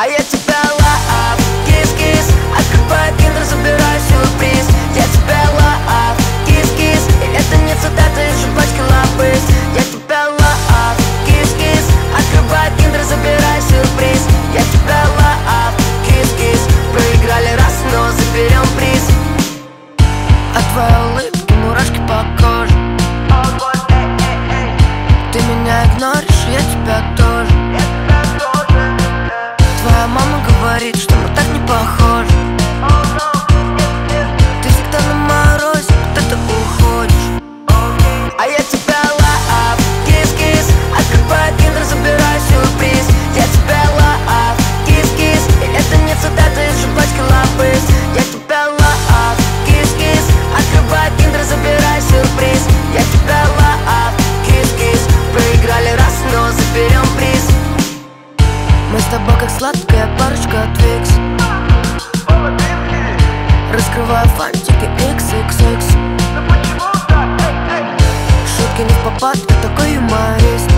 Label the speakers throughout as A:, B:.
A: А я тебя love, кис-кис. Открываю киндер, забираю сюрприз. Я тебя love, кис-кис. И это не цитата из жвачки лапы. Я тебя love, кис-кис. Открываю киндер, забираю сюрприз. Я тебя love, кис-кис. Проиграли раз, но заберем приз. От твоей улыбки мурашки по коже. Ты меня игноришь, я тебя тоже. Твоя мама говорит, что мы так не похожи. Ты всегда на морозе, куда ты уходишь. А я тебя love, кис-кис. Открываю киндер, забираю сюрприз. Я тебя love, кис-кис. И это не цитата из жвачки лапы. Я тебя love, кис-кис. Открываю киндер, забираю сюрприз. Я тебя love, кис-кис. Проиграли раз, но заберем приз. Мы с тобой как сладкая парочка Твикс. Раскрываю фантики XXX. Шутки не в попад, я такой юморист.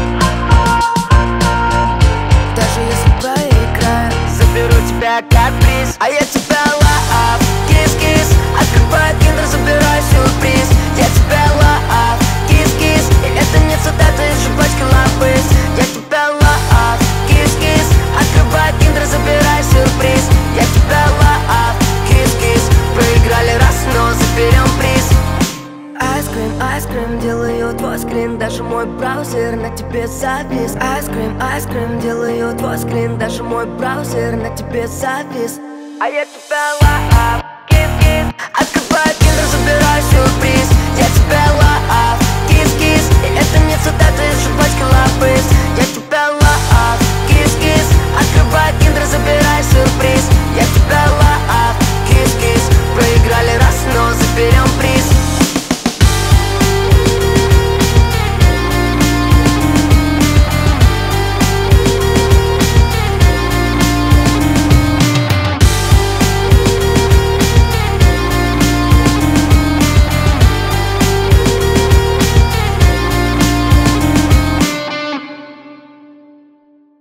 A: Даже если проиграю, заберу тебя как приз. А я тебя love, кис-кис. Открываю киндер, забираю сюрприз. Я тебя love, кис-кис. И это не цитата из жвачки лапы. Я тебя love, кис-кис. Открываю киндер, забираю сюрприз. Я тебя love, кис-кис. Проиграли раз, но заберем приз. Айскрим, делаю твой скрин. Даже мой браузер на тебе завис. Айскрим, делаю твой скрин. Даже мой браузер на тебе завис. А я тебя love.